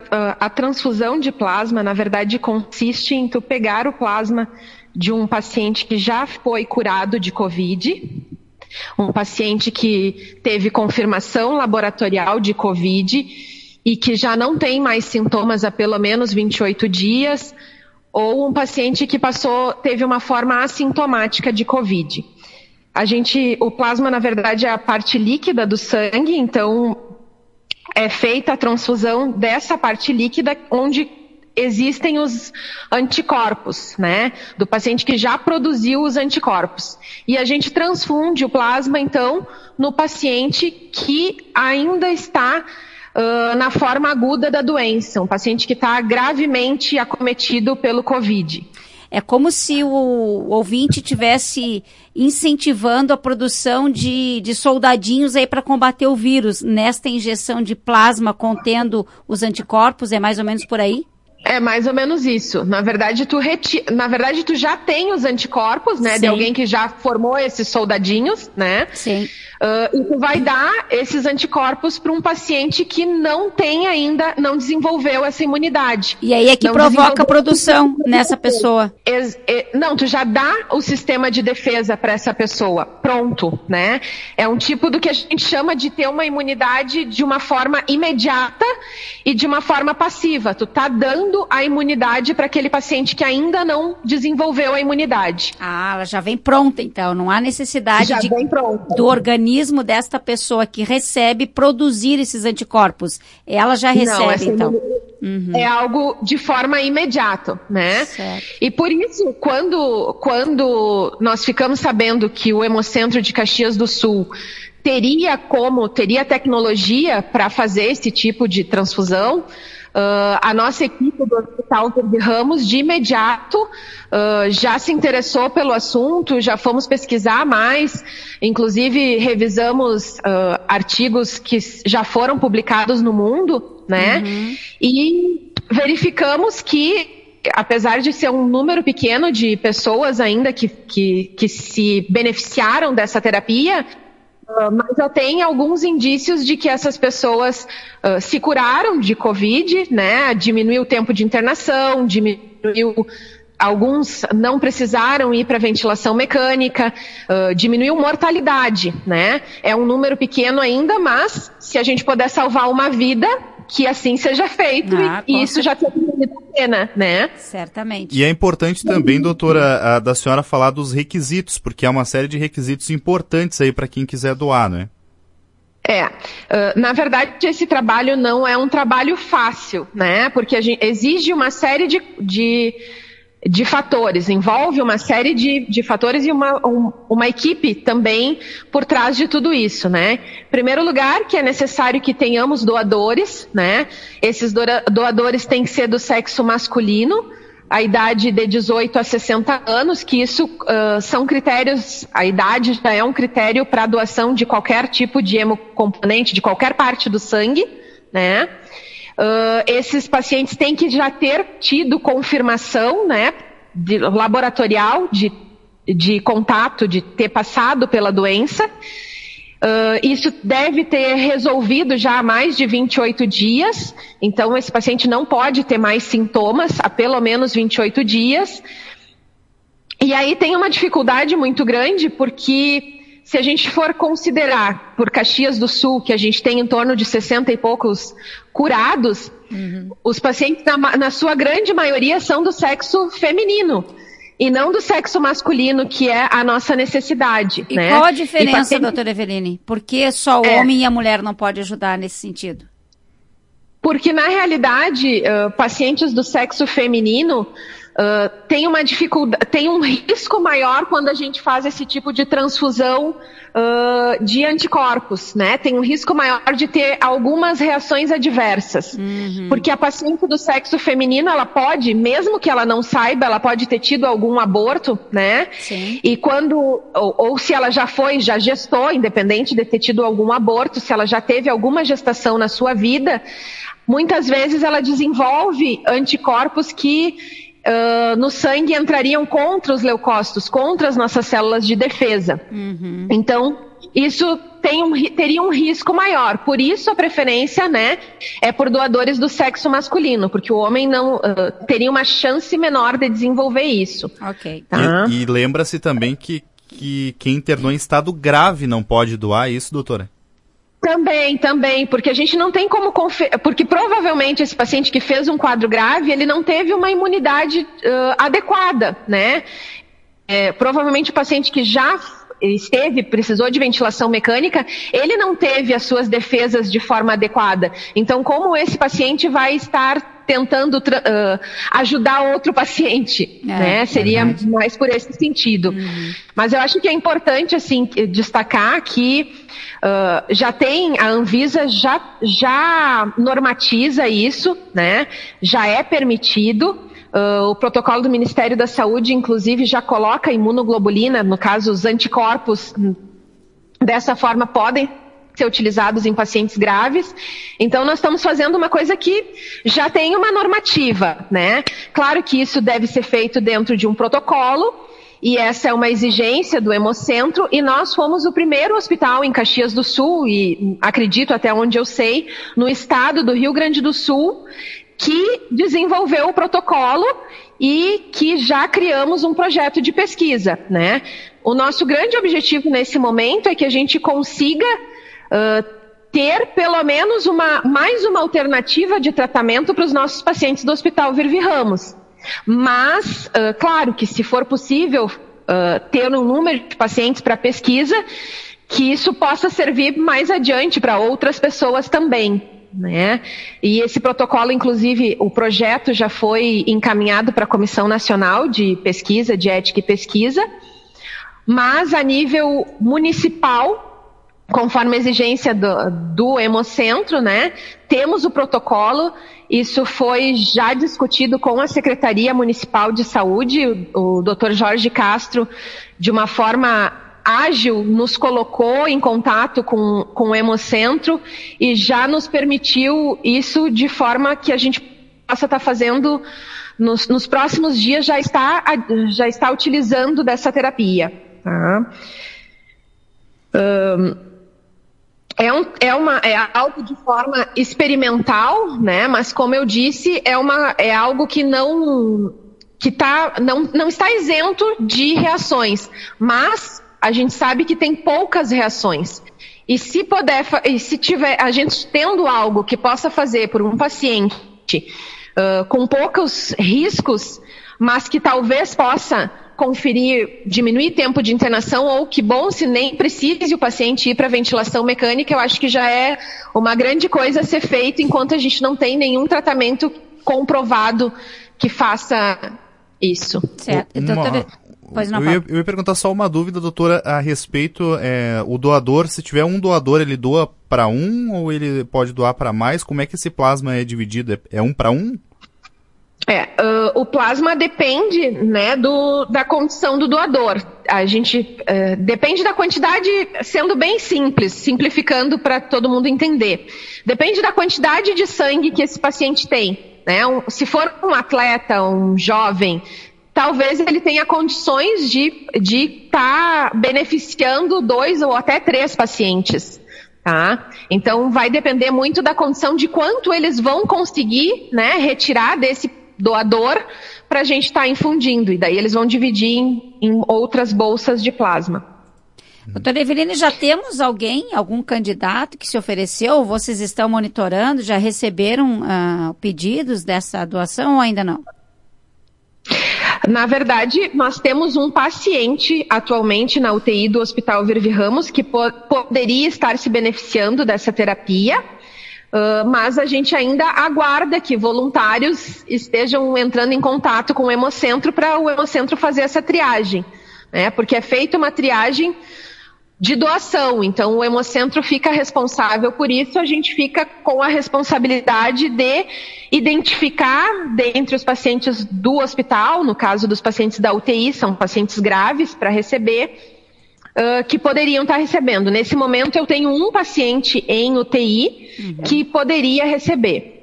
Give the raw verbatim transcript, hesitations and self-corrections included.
a transfusão de plasma, na verdade, consiste em tu pegar o plasma de um paciente que já foi curado de Covid, um paciente que teve confirmação laboratorial de Covid e que já não tem mais sintomas há pelo menos vinte e oito dias, ou um paciente que passou, teve uma forma assintomática de Covid. A gente, o plasma, na verdade, é a parte líquida do sangue, então é feita a transfusão dessa parte líquida onde existem os anticorpos, né? Do paciente que já produziu os anticorpos. E a gente transfunde o plasma, então, no paciente que ainda está uh, na forma aguda da doença, um paciente que está gravemente acometido pelo Covid. É como se o ouvinte tivesse incentivando a produção de, de soldadinhos aí para combater o vírus nesta injeção de plasma contendo os anticorpos, é mais ou menos por aí? É mais ou menos isso. Na verdade, tu, reti... Na verdade, tu já tem os anticorpos, né? Sim. De alguém que já formou esses soldadinhos, né? Sim. Uh, e tu vai dar esses anticorpos para um paciente que não tem ainda, não desenvolveu essa imunidade. E aí é que não provoca a produção nessa pessoa. Ex- e, não, tu já dá o sistema de defesa para essa pessoa. Pronto, né? É um tipo do que a gente chama de ter uma imunidade de uma forma imediata e de uma forma passiva. Tu tá dando a imunidade para aquele paciente que ainda não desenvolveu a imunidade. Ah, ela já vem pronta, então. Não há necessidade já de, vem pronta. do organismo desta pessoa que recebe produzir esses anticorpos. Ela já recebe, não, essa então. Uhum. É algo de forma imediata, né? Certo. E por isso, quando, quando nós ficamos sabendo que o Hemocentro de Caxias do Sul teria como, teria tecnologia para fazer esse tipo de transfusão, Uh, a nossa equipe do Hospital de Ramos, de imediato, uh, já se interessou pelo assunto, já fomos pesquisar mais, inclusive revisamos uh, artigos que já foram publicados no mundo, né? Uhum. E verificamos que, apesar de ser um número pequeno de pessoas ainda que, que, que se beneficiaram dessa terapia, Uh, mas já tem alguns indícios de que essas pessoas uh, se curaram de Covid, né? Diminuiu o tempo de internação, diminuiu, alguns não precisaram ir para ventilação mecânica, uh, diminuiu mortalidade, né? É um número pequeno ainda, mas se a gente puder salvar uma vida, que assim seja feito, ah, e isso já tem valido a pena, né? Certamente. E é importante também, doutora, a, da senhora falar dos requisitos, porque há uma série de requisitos importantes aí para quem quiser doar, né? É, uh, na verdade esse trabalho não é um trabalho fácil, né? Porque a gente exige uma série de, de, de fatores, envolve uma série de, de fatores e uma, um, uma equipe também por trás de tudo isso, né? Em primeiro lugar, que é necessário que tenhamos doadores, né? Esses doadores têm que ser do sexo masculino, a idade de dezoito a sessenta anos, que isso uh, são critérios, a idade já é um critério para doação de qualquer tipo de hemocomponente, de qualquer parte do sangue, né? Uh, esses pacientes têm que já ter tido confirmação, né, de, laboratorial de, de contato, de ter passado pela doença. Uh, isso deve ter resolvido já há mais de vinte e oito dias, então esse paciente não pode ter mais sintomas há pelo menos vinte e oito dias. E aí tem uma dificuldade muito grande, porque se a gente for considerar por Caxias do Sul, que a gente tem em torno de sessenta e poucos curados, uhum. Os pacientes, na, na sua grande maioria, são do sexo feminino e não do sexo masculino, que é a nossa necessidade. E né? qual a diferença, paciente... doutora Eveline? Por que só o é. homem e a mulher não podem ajudar nesse sentido? Porque, na realidade, uh, pacientes do sexo feminino Uh, tem uma dificuldade, tem um risco maior quando a gente faz esse tipo de transfusão uh, de anticorpos, né? Tem um risco maior de ter algumas reações adversas. Uhum. Porque a paciente do sexo feminino, ela pode, mesmo que ela não saiba, ela pode ter tido algum aborto, né? Sim. E quando, ou, ou se ela já foi, já gestou, independente de ter tido algum aborto, se ela já teve alguma gestação na sua vida, muitas vezes ela desenvolve anticorpos que Uh, no sangue entrariam contra os leucócitos, contra as nossas células de defesa. Uhum. Então, isso tem um, teria um risco maior. Por isso a preferência, né, é por doadores do sexo masculino, porque o homem não uh, teria uma chance menor de desenvolver isso. Ok. Tá? E, e lembra-se também que, que quem internou em estado grave não pode doar, é isso, doutora? Também, também, porque a gente não tem como confer... porque provavelmente esse paciente que fez um quadro grave, ele não teve uma imunidade uh, adequada, né? É, provavelmente o paciente que já esteve, precisou de ventilação mecânica, ele não teve as suas defesas de forma adequada. Então, como esse paciente vai estar tentando uh, ajudar outro paciente, é, né? Seria verdade. Mais por esse sentido. Uhum. Mas eu acho que é importante, assim, destacar que uh, já tem, a Anvisa já, já normatiza isso, né? Já é permitido. Uh, o protocolo do Ministério da Saúde, inclusive, já coloca imunoglobulina, no caso, os anticorpos, dessa forma, podem ser utilizados em pacientes graves. Então, nós estamos fazendo uma coisa que já tem uma normativa, né? Claro que isso deve ser feito dentro de um protocolo, e essa é uma exigência do Hemocentro, e nós fomos o primeiro hospital em Caxias do Sul, e acredito até onde eu sei, no estado do Rio Grande do Sul, que desenvolveu o protocolo e que já criamos um projeto de pesquisa, né? O nosso grande objetivo nesse momento é que a gente consiga uh, ter pelo menos uma, mais uma alternativa de tratamento para os nossos pacientes do Hospital Virvi Ramos. Mas, uh, claro que se for possível uh, ter um número de pacientes para pesquisa, que isso possa servir mais adiante para outras pessoas também. Né? E esse protocolo, inclusive, o projeto já foi encaminhado para a Comissão Nacional de Pesquisa, de Ética e Pesquisa, mas a nível municipal, conforme a exigência do, do Hemocentro, né, temos o protocolo, isso foi já discutido com a Secretaria Municipal de Saúde, o, o doutor Jorge Castro, de uma forma ágil, nos colocou em contato com, com o Hemocentro e já nos permitiu isso de forma que a gente possa estar fazendo, nos, nos próximos dias já está, já está utilizando dessa terapia. Tá? Um, é, um, é, uma, é algo de forma experimental, né? Mas como eu disse, é, uma, é algo que não, que tá, não, não está isento de reações, mas a gente sabe que tem poucas reações. E se puder, e se tiver, a gente tendo algo que possa fazer por um paciente uh, com poucos riscos, mas que talvez possa conferir, diminuir tempo de internação, ou que bom se nem precise o paciente ir para ventilação mecânica, eu acho que já é uma grande coisa a ser feita enquanto a gente não tem nenhum tratamento comprovado que faça isso. Certo. Doutora... Pois não, eu, ia, eu ia perguntar só uma dúvida, doutora, a respeito, é, o doador, se tiver um doador, ele doa para um ou ele pode doar para mais? Como é que esse plasma é dividido? É, é um para um? É, uh, o plasma depende, né, do, da condição do doador. A gente uh, depende da quantidade, sendo bem simples, simplificando para todo mundo entender. Depende da quantidade de sangue que esse paciente tem, né? Um, se for um atleta, um jovem, talvez ele tenha condições de de estar tá beneficiando dois ou até três pacientes, tá? Então vai depender muito da condição de quanto eles vão conseguir, né, retirar desse doador para a gente estar tá infundindo, e daí eles vão dividir em, em outras bolsas de plasma. Doutora Eveline, já temos alguém, algum candidato que se ofereceu? Vocês estão monitorando? Já receberam uh, pedidos dessa doação ou ainda não? Na verdade, nós temos um paciente atualmente na U T I do Hospital Virvi Ramos que po- poderia estar se beneficiando dessa terapia, uh, mas a gente ainda aguarda que voluntários estejam entrando em contato com o Hemocentro para o Hemocentro fazer essa triagem, né? Porque é feita uma triagem de doação, então o Hemocentro fica responsável por isso, a gente fica com a responsabilidade de identificar dentre os pacientes do hospital, no caso dos pacientes da U T I, são pacientes graves para receber, uh, que poderiam estar recebendo. Nesse momento eu tenho um paciente em U T I uhum. que poderia receber.